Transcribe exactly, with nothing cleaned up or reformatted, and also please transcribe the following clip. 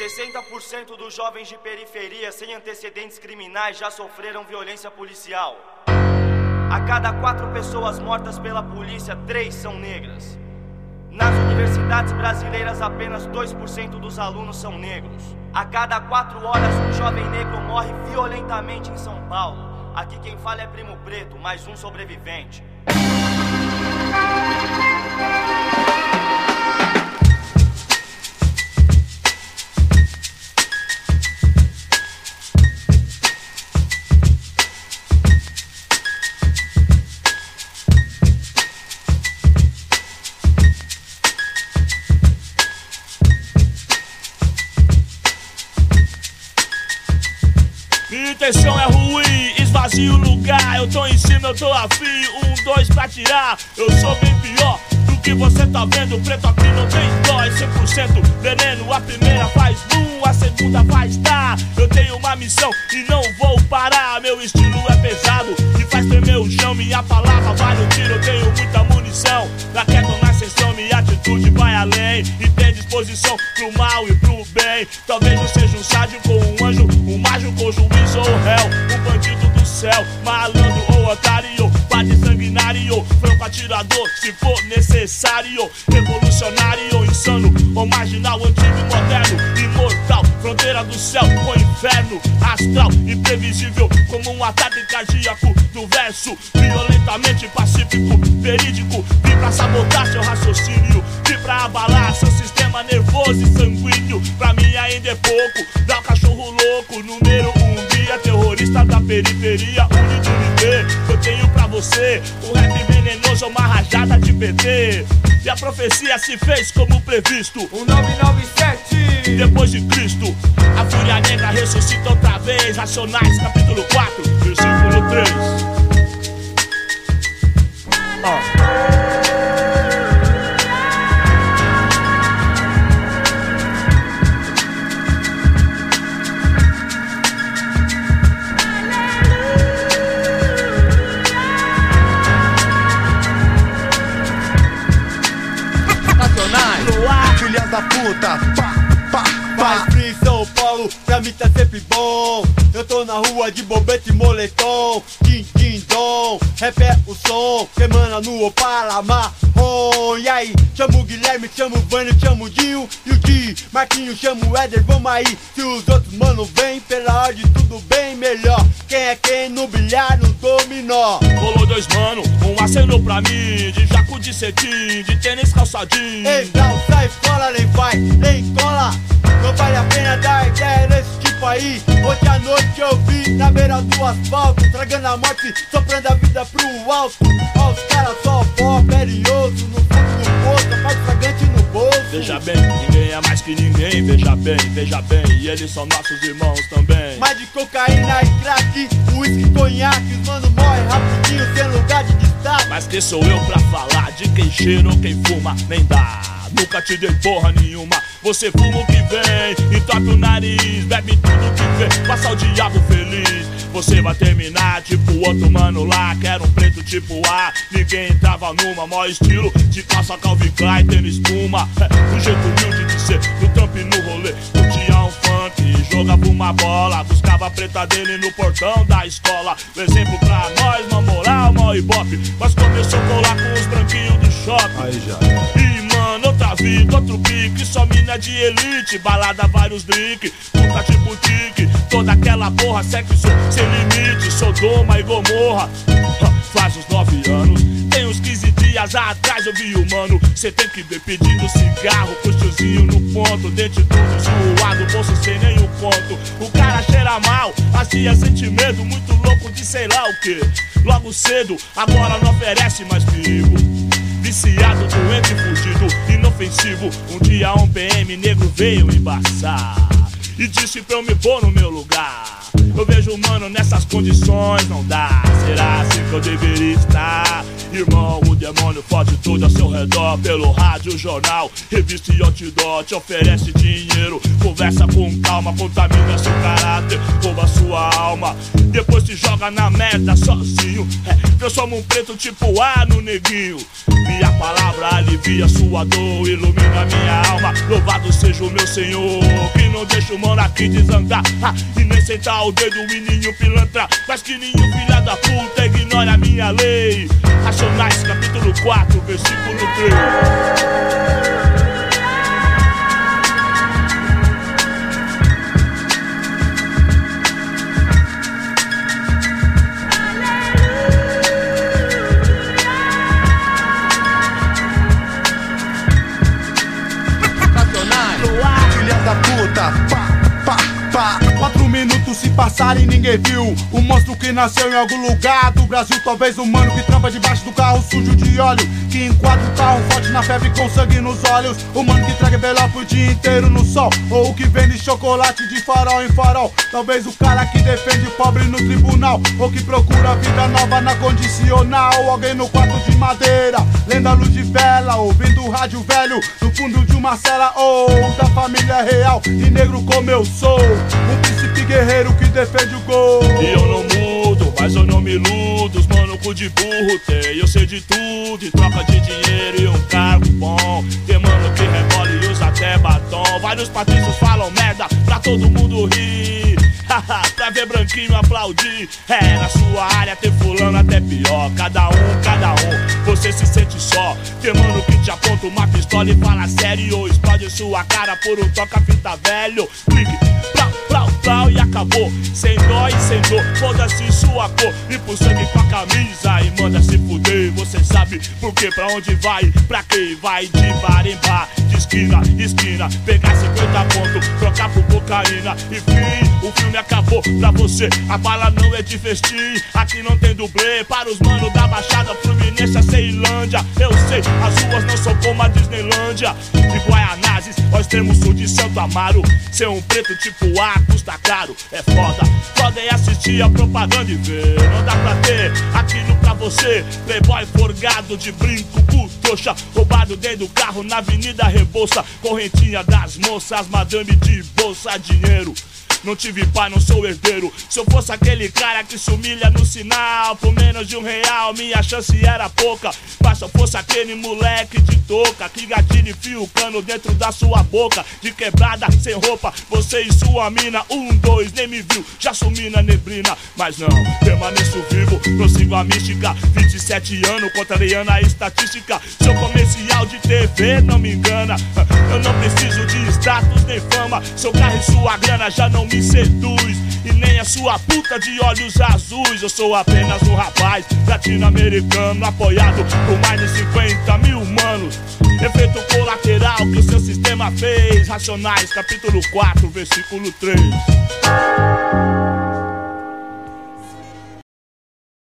sessenta por cento dos jovens de periferia sem antecedentes criminais já sofreram violência policial. A cada quatro pessoas mortas pela polícia, três são negras. Nas universidades brasileiras, apenas dois por cento dos alunos são negros. A cada quatro horas, um jovem negro morre violentamente em São Paulo. Aqui quem fala é Primo Preto, mais um sobrevivente. Minha intenção é ruim, esvazio o lugar. Eu tô em cima, eu tô afim, um, dois pra tirar. Eu sou bem pior do que você tá vendo. Preto aqui não tem dó, é cem por cento veneno. A primeira faz boom, a segunda faz dar. Eu tenho uma missão e não vou parar. Meu estilo é pesado e faz tremer o chão. Minha palavra vale um tiro, eu tenho muita munição. Na queda ou na ascensão, minha atitude vai além. E tem disposição pro mal e pro bem. Talvez eu seja um sádico ou um anjo, um mágico ou juiz ou réu, um bandido do céu, malandro ou otário, bate sanguinário, franco atirador, se for necessário, revolucionário, insano ou marginal, antigo e moderno, imortal, fronteira do céu com inferno, astral, imprevisível, como um ataque cardíaco do verso, violentamente pacífico, verídico, vim pra sabotar seu raciocínio, vim pra abalar seu sistema nervoso e sanguíneo, pra mim ainda é pouco, dá o cachorro louco, número um guia, terrorista da periferia, unido viver, eu tenho pra você, o rap venenoso é uma rajada de P T, e a profecia se fez como previsto, um nove nove sete, depois de Cristo, a fúria negra ressuscita outra vez, Racionais, capítulo quatro, versículo três. Oh. Filha da puta, pá, pá, faz frio em São Paulo, pra mim tá sempre bom. Eu tô na rua de bobete e moletom, din, din, dom. Rap é o som, semana no Opala marrom. E aí, chamo o Guilherme, chamo o Vânio, chamo o Dinho e o Di. Marquinho, chamo o Éder, vamos aí. Se os outros mano vem, pela ordem tudo bem melhor. Quem é quem no bilhar, no dominó. Rolou dois mano, um acenou pra mim, de jaco de cetim, de tênis calçadinho. Ei, não sai fora, nem vai, nem cola. Não vale a pena dar ideia nesse tipo aí. Hoje à noite eu vi na beira do asfalto, tragando a morte, soprando a vida pro alto. Ó, os caras só pó, perioso, no fundo do poço, mais fragante no bolso. Veja bem, ninguém é mais que ninguém, veja bem, veja bem, e eles são nossos irmãos também. Mais de cocaína e crack, uísque, conhaque, os mano morre rapidinho, sem lugar de destaque. Mas quem sou eu pra falar de quem cheira ou quem fuma, nem dá. Nunca te dei porra nenhuma, você fuma o que vem, entope o nariz, bebe tudo que vê, passa o diabo feliz. Você vai terminar tipo o outro mano lá, que era um preto tipo A. Ninguém entrava numa, maior estilo de calça Calvin Klein, tênis espuma. É, um jeito humilde de ser, no trampo e no rolê. Curtia um funk, jogava uma bola, buscava a preta dele no portão da escola. O exemplo pra nós, uma moral, mó ibope. Mas começou a colar com os branquinhos do shopping. Aí já. E mano, outra vida, outro pique, só mina de elite, balada, vários drink, puta de boutique, toda aquela porra, sexo sem limite, Sodoma e Gomorra. Faz uns nove anos, tem uns quinze dias atrás eu vi o mano, cê tem que ver pedindo cigarro, com tiozinho no ponto, dente tudo zoado, bolso sem nenhum ponto. O cara cheira mal, as tia sente medo, muito louco de sei lá o que. Logo cedo, agora não oferece mais perigo. Viciado, doente, fugido, inofensivo. Um dia um P M negro veio embaçar e disse pra eu me pôr no meu lugar. Eu vejo, mano, nessas condições não dá. Será assim que eu deveria estar? Irmão, o demônio fode tudo ao seu redor. Pelo rádio, jornal, revista e outdoor. Te oferece dinheiro, conversa com calma, contamina seu caráter, rouba sua alma. depois se joga na merda sozinho. É, transforma um preto tipo A no neguinho. Minha palavra alivia sua dor, ilumina minha alma. Louvado seja o meu Senhor, que não deixa o mano aqui desandar, ah, e nem sentar o dedo em nenhum pilantra. Mas que nenhum filha da puta ignore a minha lei. Racionais, capítulo quatro, versículo três. Da puta, pá, pá, pá. Quatro minutos se passarem e ninguém viu o monstro que nasceu em algum lugar do Brasil. Talvez o mano que trampa debaixo do carro sujo de óleo, que enquadra o carro forte na febre com sangue nos olhos. O mano que traga envelope o dia inteiro no sol, ou o que vende chocolate de farol em farol. Talvez o cara que defende o pobre no tribunal, ou que procura vida nova na condicional. Ou alguém no quarto de madeira, lendo a luz de vela, ouvindo o rádio velho no fundo de uma cela. Ou da família real, de negro como eu sou, um príncipe guerreiro que defende o gol. E eu não mudo, mas eu não me iludo. Os mano cu de burro tem, eu sei de tudo. Em troca de dinheiro e um cargo bom. Tem mano que rebola e usa até batom. Vários patrícios falam merda pra todo mundo rir. Pra ver branquinho aplaudir. É, na sua área tem fulano até pior. Cada um, cada um, você se sente só. Tem mano que te aponta uma pistola e fala sério, ou explode sua cara por um toca-fita velho. Clique, plau, plau, plau e acabou. Sem dó e sem dor, foda-se sua cor. Limpa o sangue com a camisa e manda se fuder. Você sabe por que, pra onde vai, pra quem vai de bar em bar, de esquina, esquina. Pegar cinquenta pontos, trocar por cocaína. E fim, o filme acabou pra você. A bala não é de festim, aqui não tem dublê. Para os manos da Baixada Fluminense, a Ceilândia. Eu sei, as ruas não são como a Disneylândia. De Guaianazes ao extremo sul de Santo Amaro. Ser um preto tipo A custa caro, é foda. Podem assistir a propaganda e ver. Não dá pra ter aquilo pra você. Playboy forgado de brinco, cu trouxa, roubado dentro do carro na Avenida Rebouça. Correntinha das moças, madame de bolsa, dinheiro. Não tive pai, não sou herdeiro. Se eu fosse aquele cara que se humilha no sinal por menos de um real, minha chance era pouca. Mas se eu fosse aquele moleque de touca que gatilha e fia o cano dentro da sua boca, de quebrada, sem roupa, você e sua mina. Um, dois, nem me viu, já sumi na neblina. Mas não, permaneço vivo, prossigo a mística. Vinte e sete anos, contrariando a estatística. Seu comercial de T V não me engana. Eu não preciso de status nem fama. Seu carro e sua grana já não me me seduz, e nem a sua puta de olhos azuis. Eu sou apenas um rapaz latino-americano, apoiado por mais de cinquenta mil humanos. Efeito colateral que o seu sistema fez. Racionais, capítulo quatro, versículo três.